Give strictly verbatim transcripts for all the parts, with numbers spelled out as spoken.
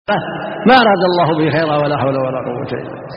ما أراد الله به خيرا ولا حول ولا قوة إلا بالله.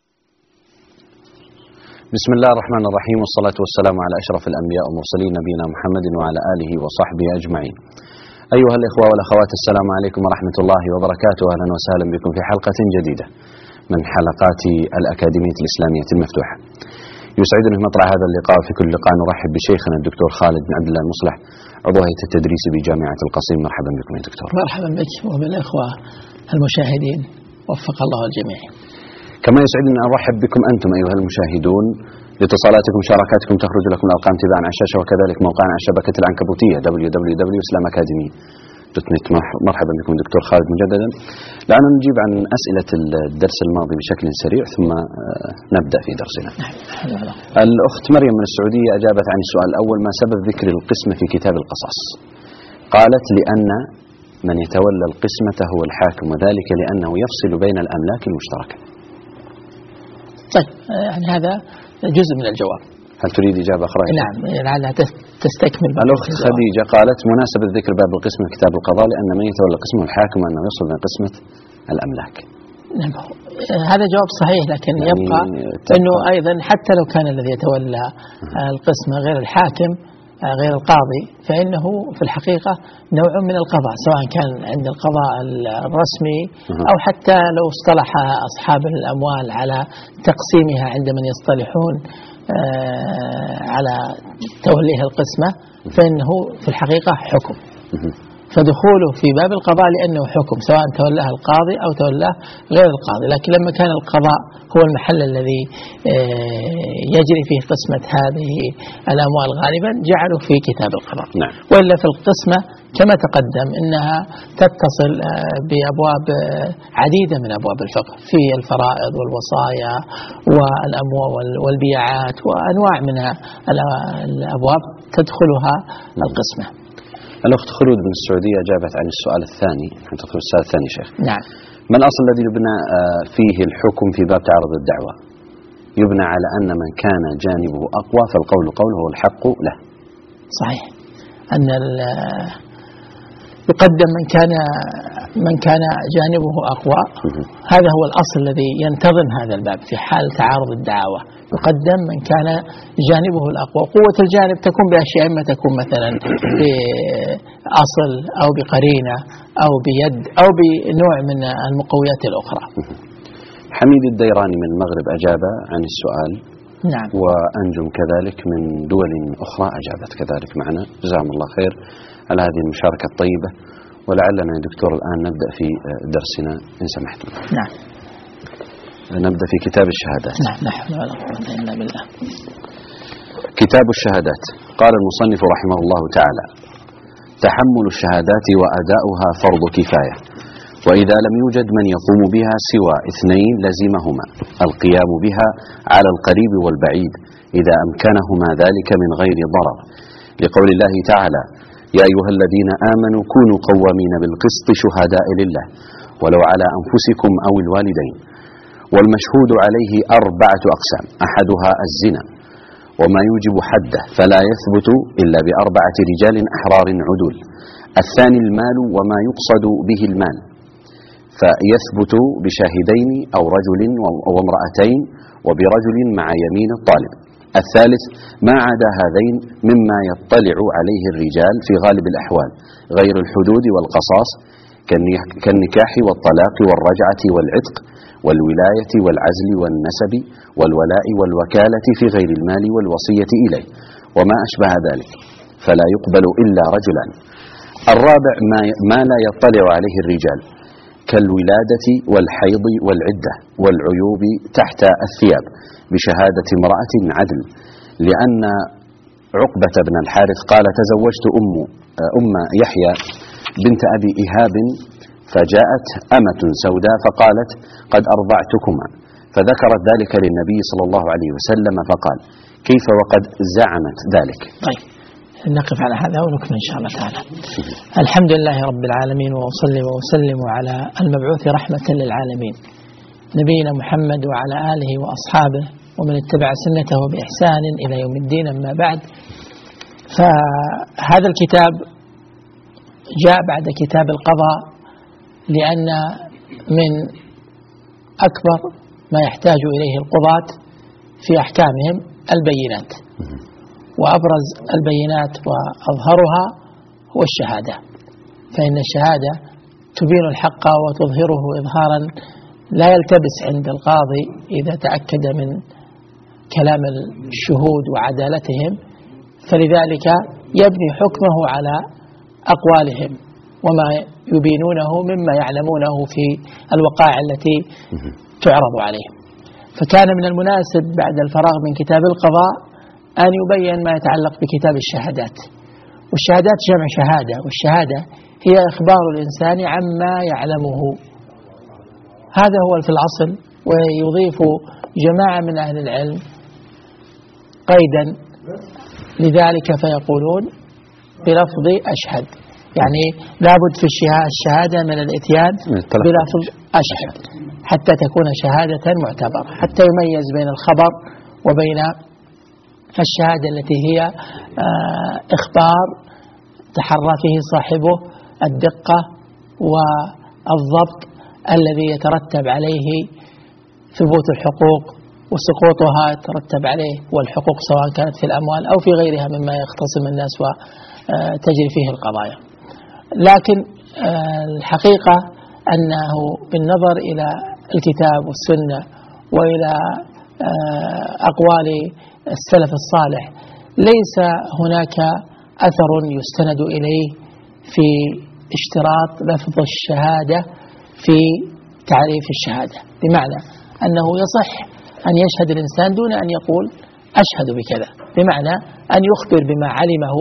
بسم الله الرحمن الرحيم، والصلاة والسلام على أشرف الأنبياء والمرسلين نبينا محمد وعلى آله وصحبه أجمعين. أيها الإخوة والأخوات، السلام عليكم ورحمة الله وبركاته. أهلا وسهلا بكم في حلقة جديدة من حلقات الأكاديمية الإسلامية المفتوحة. يسعدنا في مطلع هذا اللقاء في كل لقاء نرحب بشيخنا الدكتور خالد بن عبد الله المصلح، عضو هيئة التدريس بجامعة القصيم. مرحبا بكم يا دكتور. مرحبا بك وبالإخوة المشاهدين، وفق الله الجميع. كما يسعدنا أن نرحب بكم أنتم أيها المشاهدون، لاتصالاتكم ومشاركاتكم تخرج لكم الأرقام تباعا على الشاشة، وكذلك موقعنا على الشبكة العنكبوتية دبليو دبليو دبليو دوت اسلام اكاديمي دوت نت. مرحبا بكم دكتور خالد مجددا. لعلنا نجيب عن أسئلة الدرس الماضي بشكل سريع ثم نبدأ في درسنا. الأخت مريم من السعودية أجابت عن السؤال الأول: ما سبب ذكر القسمة في كتاب القصص؟ قالت: لأن من يتولى القسمة هو الحاكم، وذلك لأنه يفصل بين الأملاك المشتركة. طيب، يعني هذا جزء من الجواب. هل تريد إجابة أخرى؟ نعم، لعلها تستكمل. الأخت خديجة قالت: مناسبة ذكر باب القسمة في كتاب القضاء لأن من يتولى القسمة الحاكم، وأنه يصل من قسمة الأملاك. نعم، هذا جواب صحيح، لكن يعني يبقى أنه أيضا حتى لو كان الذي يتولى القسمة غير الحاكم غير القاضي، فإنه في الحقيقة نوع من القضاء، سواء كان عند القضاء الرسمي أو حتى لو اصطلح أصحاب الأموال على تقسيمها عند من يصطلحون على توليه القسمة، فإنه في الحقيقة حكم. فدخوله في باب القضاء لأنه حكم، سواء تولاه القاضي أو تولاه غير القاضي. لكن لما كان القضاء هو المحل الذي يجري فيه قسمة هذه الأموال غالبا جعلوا في كتاب القضاء. نعم. وإلا في القسمة كما تقدم إنها تتصل بأبواب عديدة من أبواب الفقه، في الفرائض والوصايا والأموال والبيعات وأنواع من الأبواب تدخلها القسمة. الأخت خلود من السعودية أجابت عن السؤال الثاني. ننتقل للسؤال الثاني شيخ. نعم. ما الأصل الذي يبنى فيه الحكم في باب تعارض الدعوى؟ يبنى على أن من كان جانبه أقوى فالقول قوله والحق له. صحيح، أن يقدم من كان من كان جانبه أقوى. هذا هو الأصل الذي ينتظم هذا الباب في حال تعارض الدعوى. يقدم من كان جانبه الأقوى. قوة الجانب تكون بأشياء، إما تكون مثلا بأصل أو بقرينة أو بيد أو بنوع من المقويات الأخرى. حميد الديراني من المغرب أجاب عن السؤال. نعم. وأنجم كذلك من دول أخرى أجابت كذلك معنا. جزاهم الله خير على هذه المشاركة الطيبة. ولعلنا يا دكتور الآن نبدأ في درسنا إن سمحت. نعم. نبدأ في كتاب الشهادات. نعم. نحن ولا قوة إلا بالله. كتاب الشهادات. قال المصنف رحمه الله تعالى: تحمل الشهادات وأداؤها فرض كفاية، وإذا لم يوجد من يقوم بها سوى اثنين لزمهما القيام بها على القريب والبعيد إذا أمكنهما ذلك من غير ضرر، لقول الله تعالى: يا أيها الذين آمنوا كونوا قوامين بالقسط شهداء لله ولو على أنفسكم أو الوالدين. والمشهود عليه أربعة أقسام: أحدها الزنا وما يوجب حده فلا يثبت إلا بأربعة رجال أحرار عدول. الثاني المال وما يقصد به المال فيثبت بشاهدين أو رجل وامرأتين وبرجل مع يمين الطالب. الثالث ما عدا هذين مما يطلع عليه الرجال في غالب الأحوال غير الحدود والقصاص كالنكاح والطلاق والرجعة والعتق والولاية والعزل والنسب والولاء والوكالة في غير المال والوصية إليه وما أشبه ذلك، فلا يقبل إلا رجلان. الرابع ما لا يطلع عليه الرجال كالولادة والحيض والعدة والعيوب تحت الثياب بشهادة امرأة عدل، لأن عقبة بن الحارث قال: تزوجت أم, أم يحيى بنت أبي إيهاب فجاءت أمة سوداء فقالت: قد أرضعتكما، فذكرت ذلك للنبي صلى الله عليه وسلم فقال: كيف وقد زعمت ذلك؟ طيب، نقف على هذا ونكمل إن شاء الله تعالى. الحمد لله رب العالمين، وأصلي وأسلم على المبعوث رحمة للعالمين نبينا محمد وعلى آله وأصحابه ومن اتبع سنته بإحسان إلى يوم الدين. أما بعد، فهذا الكتاب جاء بعد كتاب القضاء، لأن من أكبر ما يحتاج إليه القضاة في أحكامهم البينات، وأبرز البينات وأظهرها هو الشهادة، فإن الشهادة تبين الحق وتظهره إظهارا لا يلتبس عند القاضي إذا تأكد من كلام الشهود وعدالتهم، فلذلك يبني حكمه على أقوالهم وما يبينونه مما يعلمونه في الوقائع التي تعرض عليهم. فكان من المناسب بعد الفراغ من كتاب القضاء أن يبين ما يتعلق بكتاب الشهادات. والشهادات جمع شهادة، والشهادة هي إخبار الإنسان عما يعلمه، هذا هو في الأصل. ويضيف جماعة من أهل العلم قيدا لذلك فيقولون بلفظ أشهد، يعني لابد في الشهادة من الإتيان بلفظ أشهد حتى تكون شهادة معتبرة، حتى يميز بين الخبر وبين الشهادة التي هي إخبار تحرى فيه صاحبه الدقة والضبط الذي يترتب عليه ثبوت الحقوق وسقوطها يترتب عليه والحقوق سواء كانت في الأموال أو في غيرها مما يختصم الناس وتجري فيه القضايا. لكن الحقيقة أنه بالنظر إلى الكتاب والسنة وإلى أقوال السلف الصالح ليس هناك أثر يستند إليه في اشتراط لفظ الشهادة في تعريف الشهادة، بمعنى أنه يصح أن يشهد الإنسان دون أن يقول أشهد بكذا، بمعنى أن يخبر بما علمه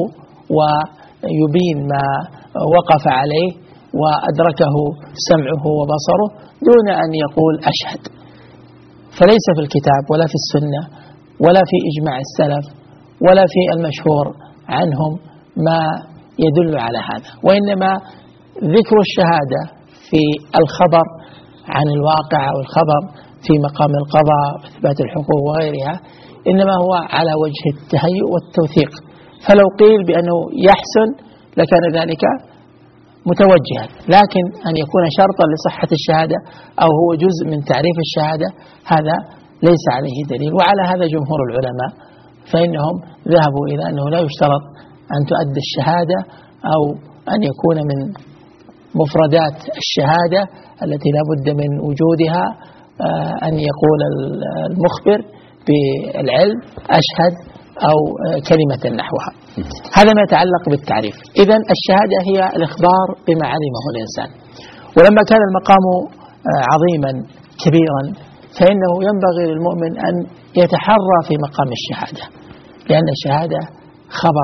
ويبين ما وقف عليه وأدركه سمعه وبصره دون أن يقول أشهد. فليس في الكتاب ولا في السنة ولا في إجماع السلف ولا في المشهور عنهم ما يدل على هذا، وإنما ذكر الشهادة في الخبر عن الواقع أو الخبر في مقام القضاء وإثبات الحقوق وغيرها إنما هو على وجه التهيؤ والتوثيق. فلو قيل بأنه يحسن لكان ذلك متوجها، لكن أن يكون شرطا لصحة الشهادة أو هو جزء من تعريف الشهادة هذا ليس عليه دليل. وعلى هذا جمهور العلماء، فإنهم ذهبوا إلى أنه لا يشترط أن تؤدى الشهادة أو أن يكون من مفردات الشهادة التي لا بد من وجودها أن يقول المخبر بالعلم أشهد أو كلمة نحوها. هذا ما يتعلق بالتعريف. إذن الشهادة هي الإخبار بما علمه الإنسان. ولما كان المقام عظيما كبيرا فإنه ينبغي للمؤمن أن يتحرى في مقام الشهادة، لأن الشهادة خبر،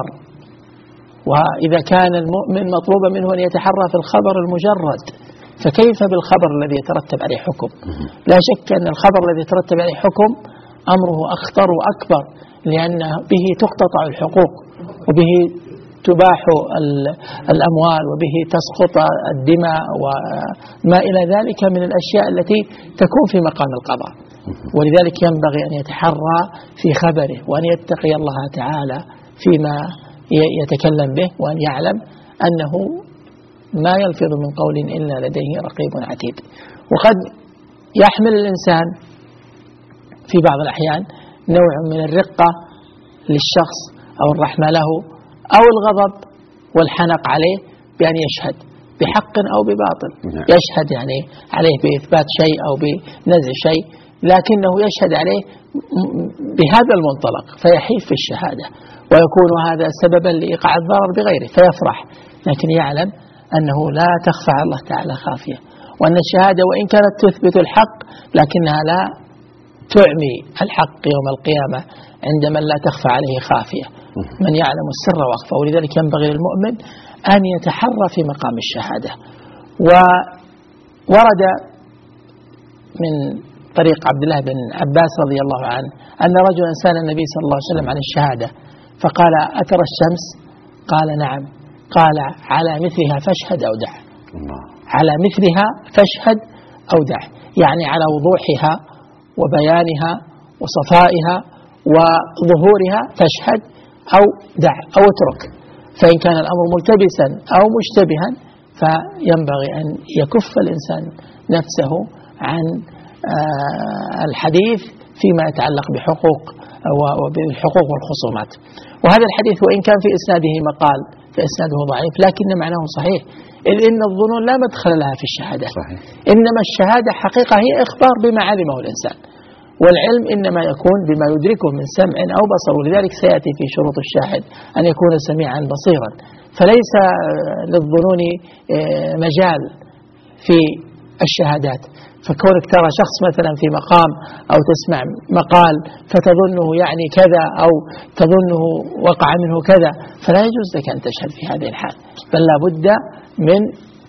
وإذا كان المؤمن مطلوب منه أن يتحرى في الخبر المجرد فكيف بالخبر الذي يترتب عليه حكم؟ لا شك أن الخبر الذي يترتب عليه حكم أمره أخطر وأكبر، لأن به تقتطع الحقوق وبه تباح الأموال وبه تسقط الدماء وما إلى ذلك من الأشياء التي تكون في مقام القضاء. ولذلك ينبغي أن يتحرى في خبره وأن يتقي الله تعالى فيما يتكلم به، وأن يعلم أنه ما يلفظ من قول إلا لديه رقيب عتيد. وقد يحمل الإنسان في بعض الأحيان نوع من الرقة للشخص أو الرحمة له أو الغضب والحنق عليه بأن يشهد بحق أو بباطل. يشهد يعني عليه بإثبات شيء أو بنزع شيء، لكنه يشهد عليه بهذا المنطلق فيحيف في الشهادة ويكون هذا سببا لإيقاع الضرر بغيره فيفرح، لكن يعلم أنه لا تخفى على الله تعالى خافية، وأن الشهادة وإن كانت تثبت الحق لكنها لا تعمي الحق يوم القيامة عند من لا تخفى عليه خافية، من يعلم السر وأخفى. ولذلك ينبغي للمؤمن أن يتحرى في مقام الشهادة. وورد من طريق عبد الله بن عباس رضي الله عنه أن رجلا سأل النبي صلى الله عليه وسلم عن الشهادة فقال أترى الشمس؟ قال نعم. قال على مثلها فاشهد أو دع. على مثلها فاشهد أو دع، يعني على وضوحها وبيانها وصفائها وظهورها فاشهد أو دع أو اترك. فإن كان الأمر ملتبسا أو مشتبها فينبغي أن يكف الإنسان نفسه عن الحديث فيما يتعلق بحقوق وبالحقوق والخصومات. وهذا الحديث وإن كان في إسناده مقال فإسناده ضعيف لكن معناه صحيح، إذ إن الظنون لا مدخل لها في الشهادة. صحيح. إنما الشهادة حقيقة هي إخبار بما علمه الإنسان، والعلم إنما يكون بما يدركه من سمع أو بصر، ولذلك سيأتي في شروط الشاهد أن يكون سميعا بصيرا، فليس للظنون مجال في الشهادات. فكونك ترى شخص مثلا في مقام أو تسمع مقال فتظنه يعني كذا أو تظنه وقع منه كذا، فلا يجوز لك أن تشهد في هذه الحال، بل لا بد من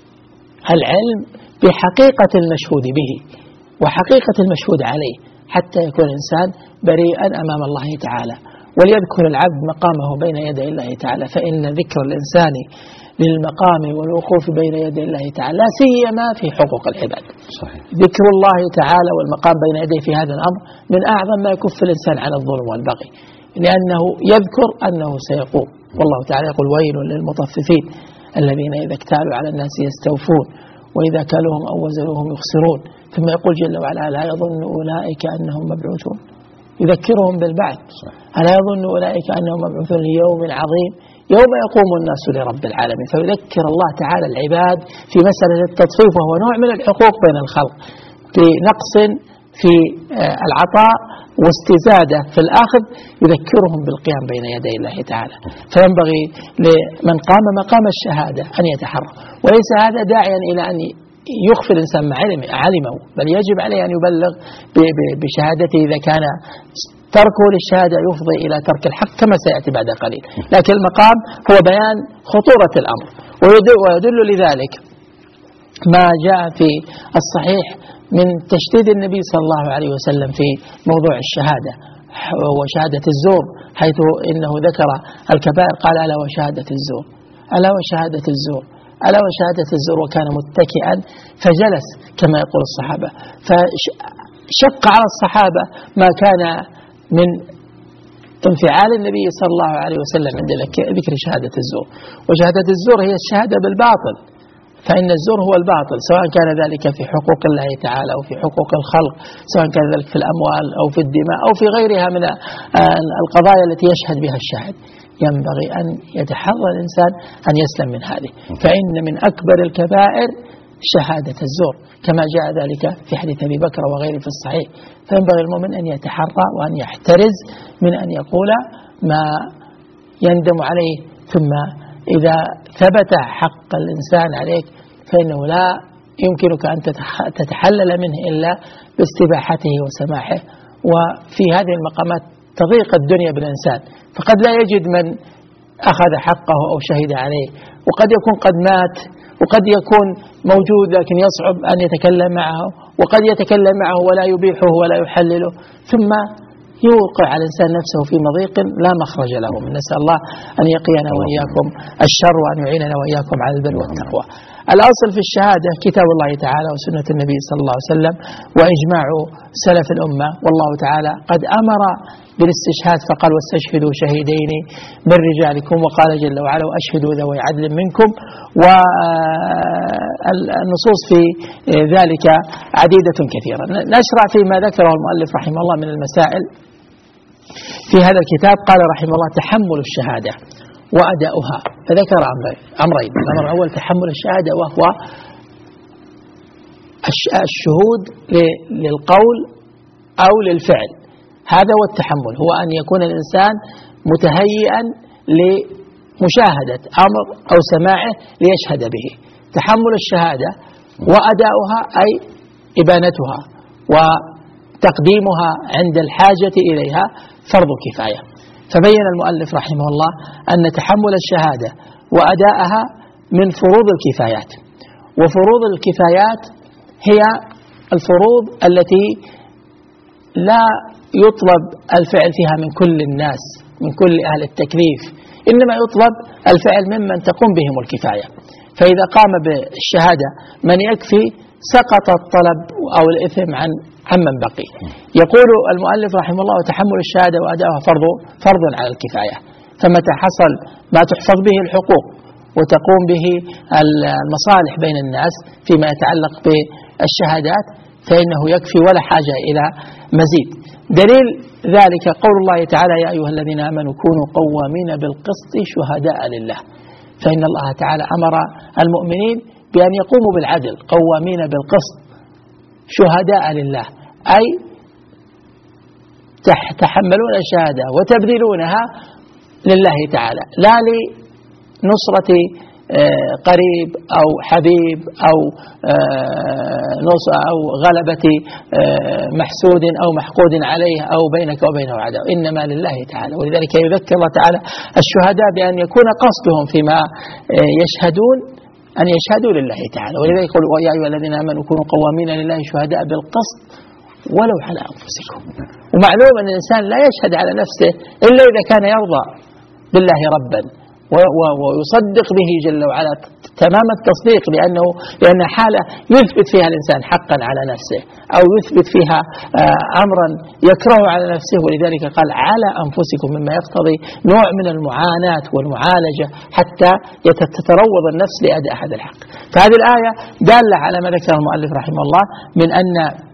العلم بحقيقة المشهود به وحقيقة المشهود عليه حتى يكون الإنسان بريئا أمام الله تعالى، وليذكر العبد مقامه بين يدي الله تعالى، فإن ذكر الإنسان للمقام والوقوف بين يدي الله تعالى لا سيما في حقوق العباد. صحيح. ذكر الله تعالى والمقام بين يديه في هذا الأمر من أعظم ما يكف الإنسان عن الظلم والبغي، لأنه يذكر أنه سيقوم، والله تعالى يقول ويل للمطففين الذين إذا اكتالوا على الناس يستوفون وإذا كالوهم أو وزنوهم يخسرون، ثم يقول جل وعلا لا يظن أولئك أنهم مبعوثون، يذكرهم بالبعث. ألا يظن أولئك أنهم مبعوثون ليوم عظيم يوم يقوم الناس لرب العالمين. فيذكر الله تعالى العباد في مسألة التطفيف، وهو نوع من الحقوق بين الخلق، بنقص في العطاء واستزادة في الآخذ، يذكرهم بالقيام بين يدي الله تعالى. فينبغي لمن قام مقام الشهادة أن يتحرى، وليس هذا داعيا إلى أن يخفي الإنسان ما علمه، بل يجب عليه أن يبلغ بشهادته إذا كان تركه للشهادة يفضي إلى ترك الحق كما سيأتي بعد قليل. لكن المقام هو بيان خطورة الأمر، ويدل لذلك ما جاء في الصحيح من تشديد النبي صلى الله عليه وسلم في موضوع الشهادة وشهادة الزور، حيث إنه ذكر الكبائر قال ألا وشهادة الزور، ألا وشهادة الزور، ألا وشهادة الزور، وكان متكئا فجلس كما يقول الصحابة. فشق على الصحابة ما كان من انفعال النبي صلى الله عليه وسلم عند ذكر شهادة الزور. وشهادة الزور هي الشهادة بالباطل، فإن الزور هو الباطل، سواء كان ذلك في حقوق الله تعالى أو في حقوق الخلق، سواء كان ذلك في الأموال أو في الدماء أو في غيرها من القضايا التي يشهد بها الشاهد. ينبغي أن يتحرى الإنسان أن يسلم من هذه، فإن من أكبر الكبائر شهادة الزور كما جاء ذلك في حديث أبي بكر وغيره في الصحيح. فينبغي المؤمن أن يتحرى وأن يحترز من أن يقول ما يندم عليه، ثم إذا ثبت حق الإنسان عليك فإنه لا يمكنك أن تتحلل منه إلا باستباحته وسماحه. وفي هذه المقامات تضيق الدنيا بالإنسان، فقد لا يجد من أخذ حقه أو شهد عليه، وقد يكون قد مات، وقد يكون موجود لكن يصعب أن يتكلم معه، وقد يتكلم معه ولا يبيحه ولا يحلله، ثم يوقع على الإنسان نفسه في مضيق لا مخرج له. نسأل الله أن يقينا وإياكم الشر وأن يعيننا وإياكم على البر والتقوى. الأصل في الشهادة كتاب الله تعالى وسنة النبي صلى الله عليه وسلم وإجماع سلف الأمة، والله تعالى قد أمر بالاستشهاد فقال واستشهدوا شهيدين من رجالكم، وقال جل وعلا وأشهدوا ذوي عدل منكم. والنصوص في ذلك عديدة كثيرة. نشرع فيما ذكره المؤلف رحمه الله من المسائل في هذا الكتاب. قال رحمه الله تحمل الشهادة وأداؤها، فذكر أمرين. الأمر الأول تحمل الشهادة، وهو الشهود للقول أو للفعل، هذا هو التحمل، هو أن يكون الإنسان متهيئا لمشاهدة أمر أو سماعه ليشهد به. تحمل الشهادة وأداؤها أي إبانتها وتقديمها عند الحاجة إليها فرض كفاية. فبين المؤلف رحمه الله أن تحمل الشهادة وأداءها من فروض الكفايات، وفروض الكفايات هي الفروض التي لا يطلب الفعل فيها من كل الناس، من كل أهل التكليف، إنما يطلب الفعل ممن تقوم بهم الكفاية. فإذا قام بالشهادة من يكفي سقط الطلب أو الإثم عن عمن بقي. يقول المؤلف رحمه الله وتحمل الشهادة وأداؤها فرض فرض على الكفاية، فمتى حصل ما تحفظ به الحقوق وتقوم به المصالح بين الناس فيما يتعلق الشهادات فإنه يكفي ولا حاجة إلى مزيد. دليل ذلك قول الله تعالى: يا أيها الذين آمنوا كونوا قوامين بالقسط شهداء لله. فإن الله تعالى أمر المؤمنين بأن يقوموا بالعدل، قوامين بالقسط شهداء لله، أي تحملون الشهادة وتبذلونها لله تعالى، لا لنصرة قريب أو حبيب أو أو غلبة محسود أو محقود عليه أو بينك وبينه عداوة، إنما لله تعالى. ولذلك يذكر الله تعالى الشهداء بأن يكون قصدهم فيما يشهدون أن يشهدوا لله تعالى. ولذلك يقول: يا أيها الذين آمنوا كونوا قوامين لله شهداء بالقسط ولو على أنفسكم. ومعلوم أن الإنسان لا يشهد على نفسه إلا إذا كان يرضى بالله ربا ويصدق به جل وعلا تمام التصديق، لأنه لأن حالة يثبت فيها الإنسان حقا على نفسه أو يثبت فيها أمرا يكره على نفسه. ولذلك قال: على أنفسكم، مما يقتضي نوع من المعاناة والمعالجة حتى تتروض النفس لأداء هذا الحق. فهذه الآية دالة على ما ذكر المؤلف رحمه الله من أن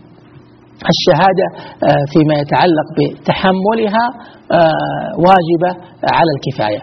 الشهادة فيما يتعلق بتحملها واجبة على الكفاية،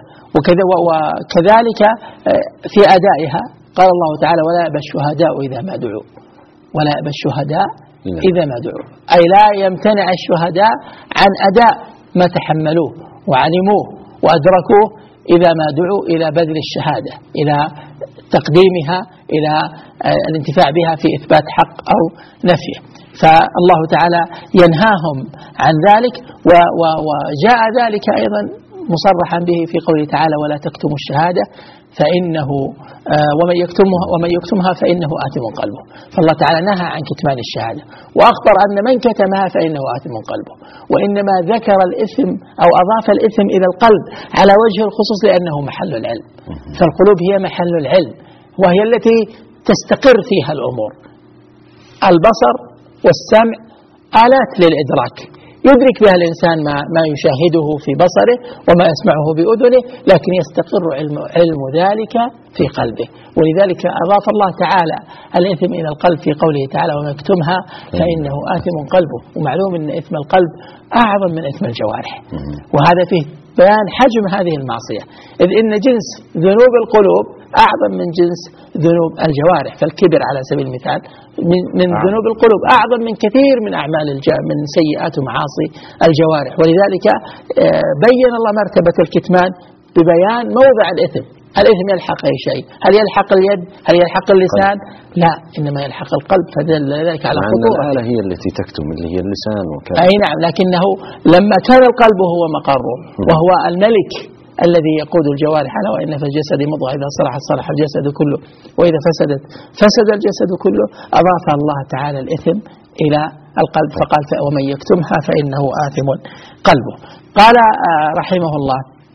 وكذلك في أدائها. قال الله تعالى: ولا يأبى الشهداء إذا ما دعوا، ولا يأبى الشهداء إذا ما دعوا، أي لا يمتنع الشهداء عن أداء ما تحملوه وعلموه وأدركوه إذا ما دعوا إلى بذل الشهادة، إلى تقديمها، إلى الانتفاع بها في إثبات حق أو نفيه. فالله تعالى ينهاهم عن ذلك، وجاء ذلك أيضا مصرحا به في قوله تعالى: ولا تكتموا الشهادة فإنه ومن يكتمها ومن يكتمها فإنه آثم قلبه. فالله تعالى نهى عن كتمان الشهادة، وأخبر أن من كتمها فإنه آثم قلبه، وإنما ذكر الإثم أو أضاف الإثم إلى القلب على وجه الخصوص لأنه محل العلم. فالقلوب هي محل العلم، وهي التي تستقر فيها الأمور. البصر والسمع آلات للإدراك، يدرك بها الإنسان ما, ما يشاهده في بصره وما يسمعه بأذنه، لكن يستقر علم, علم ذلك في قلبه. ولذلك أضاف الله تعالى الإثم إلى القلب في قوله تعالى: وما يكتمها فإنه آثم قلبه. ومعلوم أن إثم القلب أعظم من إثم الجوارح، وهذا فيه بيان حجم هذه المعصية، إذ إن جنس ذنوب القلوب أعظم من جنس ذنوب الجوارح. فالكبر على سبيل المثال من, من ذنوب القلوب أعظم من كثير من أعمال من سيئات ومعاصي الجوارح. ولذلك بين الله مرتبة الكتمان ببيان موضع الإثم. الإثم يلحق أي شيء، هل يلحق اليد؟ هل يلحق اللسان؟ لا، إنما يلحق القلب. فدل ذلك على خطورة. الآلة هي التي تكتم، اللي هي اللسان وكذا. أي نعم، لكنه لما كان القلب هو مقره وهو الملك الذي يقود الجوارح، ألا وإن في الجسد مضغة إذا صلحت صلح الجسد كله وإذا فسدت فسد الجسد كله، أضاف الله تعالى الإثم إلى القلب فقال: ومن يكتمها فإنه آثم قلبه. قال رحمه الله: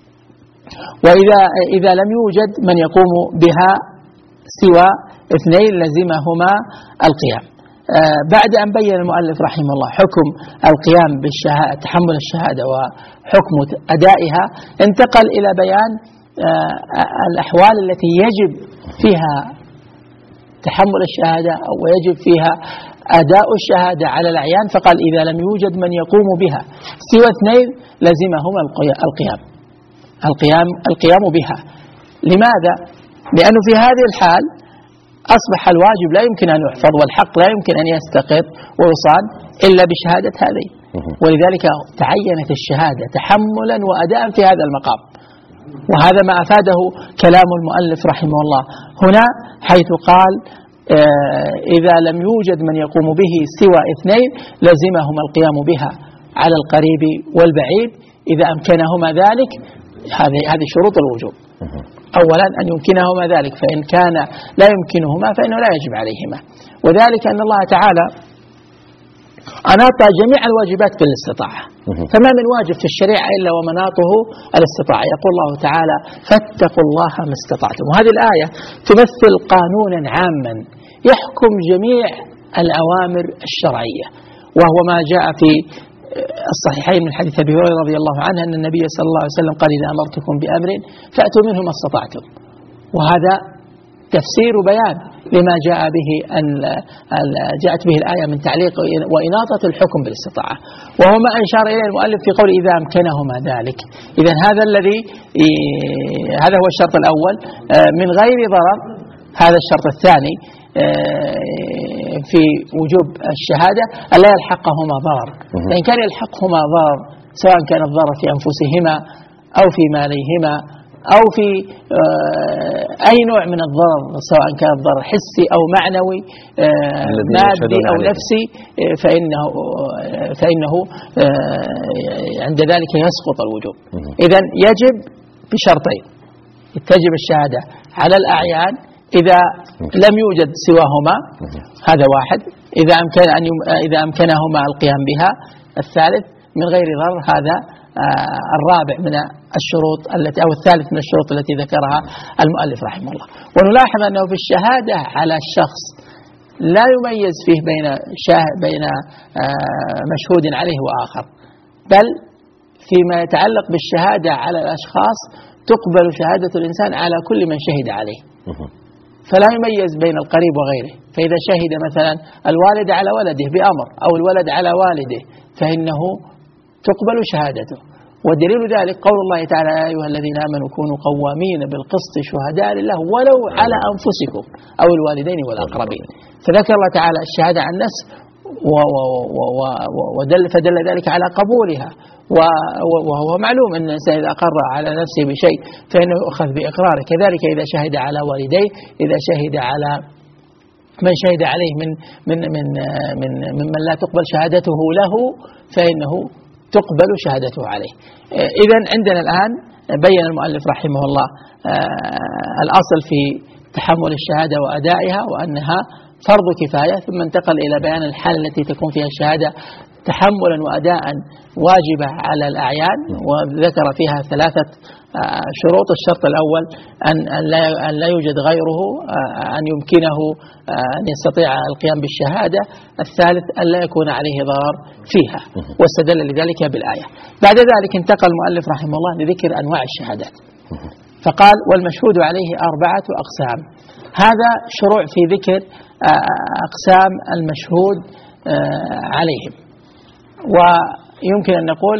وإذا إذا لم يوجد من يقوم بها سوى اثنين لزمهما القيام. بعد أن بين المؤلف رحمه الله حكم القيام بالشهادة، تحمل الشهادة وحكم أدائها، انتقل إلى بيان الأحوال التي يجب فيها تحمل الشهادة أو يجب فيها أداء الشهادة على الأعيان. فقال: إذا لم يوجد من يقوم بها سوى اثنين لزمهما القيام القيام القيام بها. لماذا؟ لأنه في هذه الحال أصبح الواجب لا يمكن أن يحفظ، والحق لا يمكن أن يستقر ويصان إلا بشهادة هذه. ولذلك تعينت الشهادة تحملا وأداء في هذا المقام. وهذا ما أفاده كلام المؤلف رحمه الله هنا، حيث قال: إذا لم يوجد من يقوم به سوى اثنين لزمهما القيام بها على القريب والبعيد إذا أمكنهما ذلك. هذه هذه شروط الوجوب. أولا أن يمكنهما ذلك، فإن كان لا يمكنهما فإنه لا يجب عليهما. وذلك أن الله تعالى أناط جميع الواجبات بالاستطاعة، فما من واجب في الشريعة إلا ومناطه الاستطاعة. يقول الله تعالى: فاتقوا الله ما استطعتم. وهذه الآية تمثل قانونا عاما يحكم جميع الأوامر الشرعية، وهو ما جاء في الصحيحين من حديث أبي هريرة رضي الله عنه أن النبي صلى الله عليه وسلم قال: إذا أمرتكم بأمر فأتوا منه ما استطعتم. وهذا تفسير وبيان لما جاء به أن جاءت به الآية من تعليق وإناطة الحكم بالاستطاعة، وهو ما أشار إليه المؤلف في قول إذا أمكنهما ذلك. إذن هذا الذي هذا هو الشرط الأول من غير ضرر. هذا الشرط الثاني في وجوب الشهادة ألا يلحقهما ضرر، فإن كان يلحقهما ضرر سواء كان الضرر في أنفسهما أو في ماليهما أو في أي نوع من الضرر، سواء كان الضرر حسي أو معنوي مادي أو نفسي، فإنه فإنه عند ذلك يسقط الوجوب. إذن يجب بشرطين: تجب الشهادة على الأعيان إذا لم يوجد سواهما، هذا واحد، إذا أمكن أن إذا أمكنهما القيام بها. الثالث من غير ضرر، هذا الرابع من الشروط التي أو الثالث من الشروط التي ذكرها المؤلف رحمه الله. ونلاحظ أنه في الشهادة على الشخص لا يميز فيه بين بين مشهود عليه وآخر، بل فيما يتعلق بالشهادة على الأشخاص تقبل شهادة الإنسان على كل من شهد عليه، فلا يميز بين القريب وغيره. فإذا شهد مثلا الوالد على ولده بأمر أو الولد على والده فإنه تقبل شهادته. ودليل ذلك قول الله تعالى: يا أيها الذين آمنوا كونوا قوامين بالقسط شهداء لله ولو على أنفسكم أو الوالدين والأقربين. فذكر الله تعالى الشهادة عن النفس ودل فدل ذلك على قبولها، وهو معلوم أن الإنسان إذا أقر على نفسه بشيء فإنه يؤخذ بإقراره. كذلك إذا شهد على والديه، إذا شهد على من شهد عليه من من من من ممن لا تقبل شهادته له فإنه تقبل شهادته عليه. إذن عندنا الآن بين المؤلف رحمه الله الأصل في تحمل الشهادة وأدائها وأنها فرض كفاية، ثم انتقل إلى بيان الحال التي تكون فيها الشهادة تحملا وأداء واجبة على الأعيان، وذكر فيها ثلاثة شروط. الشرط الأول أن لا يوجد غيره أن يمكنه أن يستطيع القيام بالشهادة. الثالث أن لا يكون عليه ضرر فيها، واستدل لذلك بالآية. بعد ذلك انتقل المؤلف رحمه الله لذكر أنواع الشهادات، فقال: والمشهود عليه أربعة أقسام. هذا شروع في ذكر أقسام المشهود عليهم، ويمكن أن نقول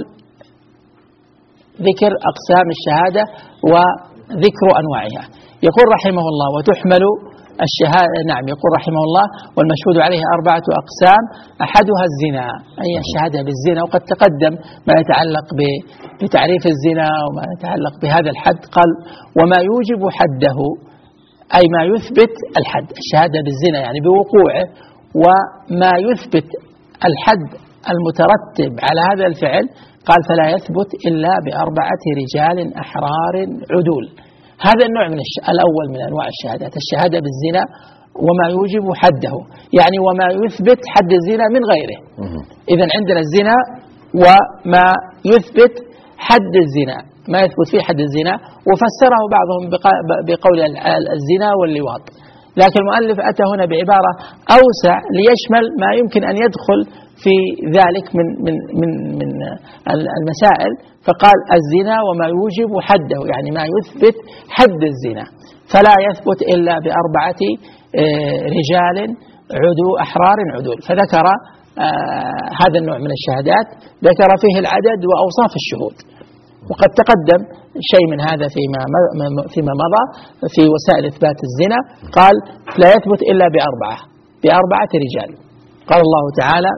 ذكر أقسام الشهادة وذكر أنواعها. يقول رحمه الله: وتحمل الشهادة. نعم، يقول رحمه الله: والمشهود عليه أربعة أقسام، أحدها الزنا، أي الشهادة بالزنا، وقد تقدم ما يتعلق بتعريف الزنا وما يتعلق بهذا الحد. قال: وما يوجب حده، أي ما يثبت الحد، الشهادة بالزنا يعني بوقوعه، وما يثبت الحد المترتب على هذا الفعل. قال: فلا يثبت إلا بأربعة رجال أحرار عدول. هذا النوع من الش... الأول من أنواع الشهادات، الشهادة بالزنا وما يوجب حده، يعني وما يثبت حد الزنا من غيره. إذن عندنا الزنا وما يثبت حد الزنا، ما يثبت فيه حد الزنا، وفسره بعضهم بقول الزنا واللواط، لكن المؤلف أتى هنا بعبارة أوسع ليشمل ما يمكن أن يدخل في ذلك من من من من المسائل، فقال: الزنا وما يوجب حده، يعني ما يثبت حد الزنا، فلا يثبت إلا بأربعة رجال عدو أحرار عدول. فذكر هذا النوع من الشهادات، ذكر فيه العدد وأوصاف الشهود، وقد تقدم شيء من هذا فيما فيما مضى في وسائل إثبات الزنا. قال: لا يثبت إلا بأربعة بأربعة رجال. قال الله تعالى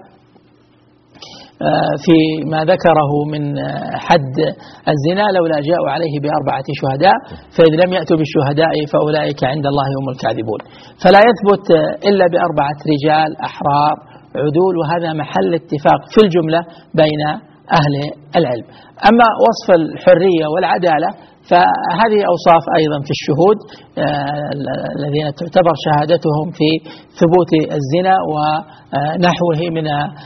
فيما ذكره من حد الزنا: لولا جاءوا عليه بأربعة شهداء فإذ لم يأتوا بالشهداء فأولئك عند الله هم الكاذبون. فلا يثبت إلا بأربعة رجال أحرار عدول، وهذا محل اتفاق في الجملة بين أهل العلم. أما وصف الحرية والعدالة فهذه أوصاف أيضا في الشهود الذين تعتبر شهادتهم في ثبوت الزنا ونحوه من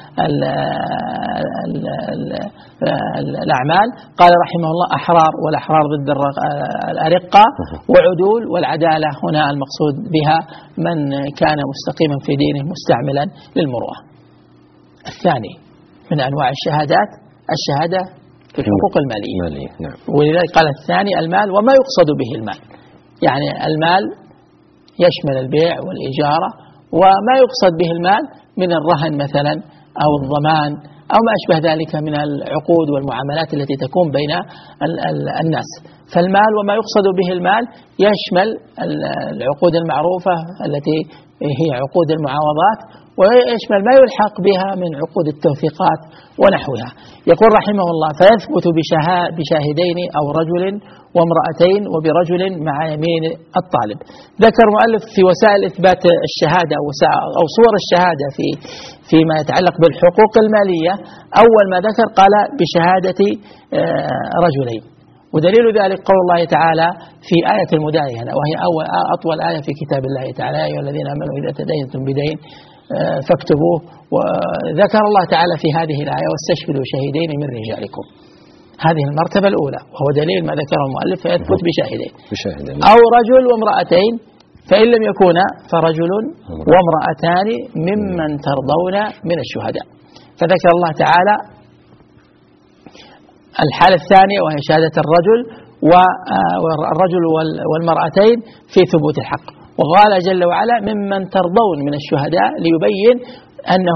الأعمال. قال رحمه الله: أحرار، والأحرار ضد الأرقة، وعدول، والعدالة هنا المقصود بها من كان مستقيما في دينه مستعملا للمروءة. الثاني من أنواع الشهادات الشهادة في الحقوق المالية، ولذلك قال الثاني المال وما يقصد به المال، يعني المال يشمل البيع والإجارة، وما يقصد به المال من الرهن مثلا أو الضمان أو ما أشبه ذلك من العقود والمعاملات التي تكون بين الناس. فالمال وما يقصد به المال يشمل العقود المعروفة التي هي عقود المعاوضات، ويشمل ما يلحق بها من عقود التوثيقات ونحوها. يقول رحمه الله: فيثبت بشاهدين أو رجل وامرأتين وبرجل مع يمين الطالب. ذكر مؤلف في وسائل إثبات الشهادة أو صور الشهادة في فيما يتعلق بالحقوق المالية، أول ما ذكر قال بشهادة رجلين، ودليل ذلك قول الله تعالى في آية المداينة، وهي أول أطول آية في كتاب الله تعالى: يا أيها الذين آمنوا إذا تداينتم بدين فاكتبوه. وذكر الله تعالى في هذه الآية: واستشهدوا شهيدين من رجالكم. هذه المرتبة الأولى، وهو دليل ما ذكره المؤلف فيثبت بشاهدين. أو رجل وامرأتين، فإن لم يكونا فرجل وامرأتان ممن ترضون من الشهداء. فذكر الله تعالى الحالة الثانية وهي شهادة الرجل والرجل والمرأتين في ثبوت الحق، وقال جل وعلا: ممن ترضون من الشهداء، ليبين أنه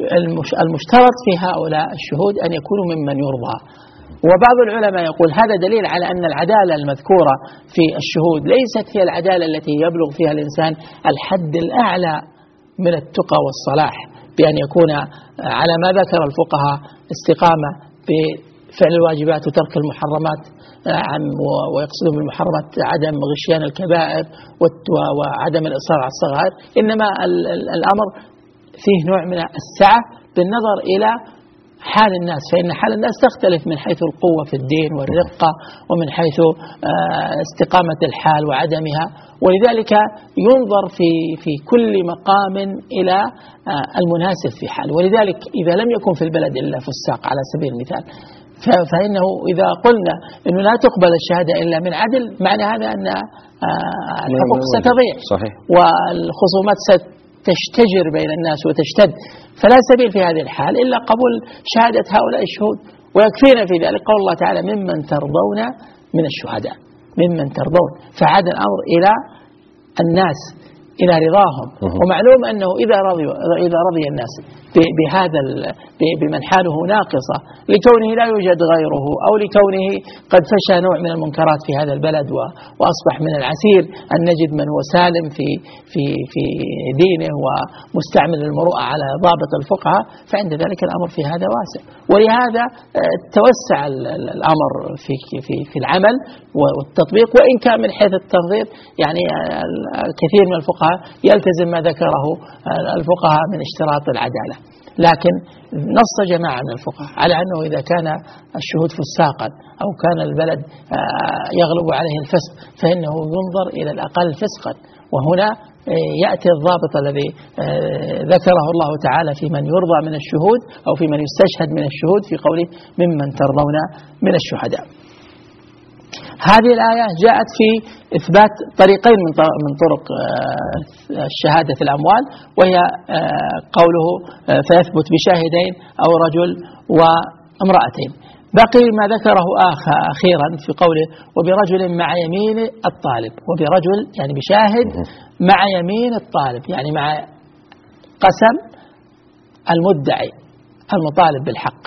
المشترط في هؤلاء الشهود أن يكونوا ممن يرضى. وبعض العلماء يقول هذا دليل على أن العدالة المذكورة في الشهود ليست هي العدالة التي يبلغ فيها الإنسان الحد الأعلى من التقى والصلاح، بأن يكون على ما ذكر الفقهاء استقامة بفعل الواجبات وترك المحرمات، ويقصدون بالمحرمات عدم غشيان الكبائر وعدم الإصرار على الصغائر. إنما الأمر فيه نوع من السعة بالنظر إلى حال الناس، فإن حال الناس تختلف من حيث القوة في الدين والرقة، ومن حيث استقامة الحال وعدمها، ولذلك ينظر في في كل مقام إلى المناسب في حال. ولذلك إذا لم يكن في البلد إلا فساق على سبيل المثال، فإنه إذا قلنا إنه لا تقبل الشهادة إلا من عدل، معنى هذا أن الحقوق ستضيع صحيح، والخصومات ستشتجر بين الناس وتشتد، فلا سبيل في هذه الحال إلا قبول شهادة هؤلاء الشهود. ويكفينا في ذلك قول الله تعالى: ممن ترضون من الشهداء، ممن ترضون، فعاد الأمر إلى الناس، إلى رضاهم. ومعلوم أنه إذا رضي إذا رضي الناس بهذا بمن حاله ناقصة لكونه لا يوجد غيره، أو لكونه قد فشى نوع من المنكرات في هذا البلد وأصبح من العسير أن نجد من هو سالم في في في دينه ومستعمل المروءة على ضابط الفقهاء، فعند ذلك الأمر في هذا واسع. ولهذا توسع الأمر في في في العمل والتطبيق، وإن كان من حيث التنظير يعني كثير من الفقهاء يلتزم ما ذكره الفقهاء من اشتراط العدالة، لكن نص جماعة من الفقهاء على أنه إذا كان الشهود فساقا أو كان البلد يغلب عليه الفسق فإنه ينظر إلى الأقل فسقا. وهنا يأتي الضابط الذي ذكره الله تعالى في من يرضى من الشهود أو في من يستشهد من الشهود في قوله: ممن ترضون من الشهداء. هذه الآية جاءت في إثبات طريقين من طرق الشهادة في الأموال، وهي قوله: فيثبت بشاهدين أو رجل وامرأتين. بقي ما ذكره أخيرا في قوله: وبرجل مع يمين الطالب. وبرجل يعني بشاهد مع يمين الطالب، يعني مع قسم المدعي المطالب بالحق،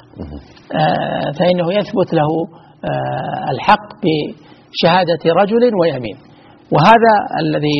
فإنه يثبت له الحق بشهادة رجل ويمين. وهذا الذي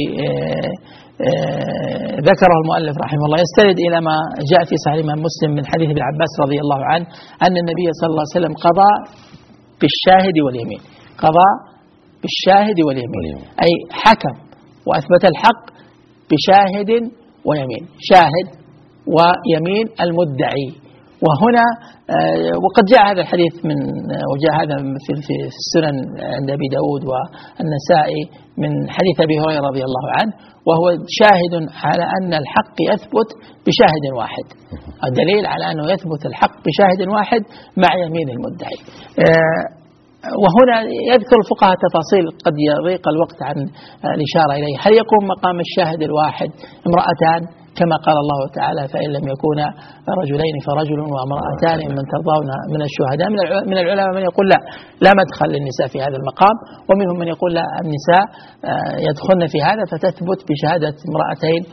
ذكره المؤلف رحمه الله يستند إلى ما جاء في صحيح الإمام مسلم من حديث ابن عباس رضي الله عنه أن النبي صلى الله عليه وسلم قضى بالشاهد واليمين، قضى بالشاهد واليمين، أي حكم وأثبت الحق بشاهد ويمين، شاهد ويمين المدعي. وهنا وقد جاء هذا الحديث من وجاء هذا في السنن عند أبي داود والنسائي من حديث أبي هريرة رضي الله عنه، وهو شاهد على أن الحق يثبت بشاهد واحد، الدليل على أنه يثبت الحق بشاهد واحد مع يمين المدعي. وهنا يذكر الفقهاء تفاصيل قد يضيق الوقت عن الإشارة إليه. هل يكون مقام الشاهد الواحد امرأتان كما قال الله تعالى فإن لم يكونا رجلين فرجل وامرأتان ممن ترضون من الشهداء. من العلماء من يقول لا لا مدخل للنساء في هذا المقام، ومنهم من يقول لا النساء يدخلن في هذا فتثبت بشهادة امرأتين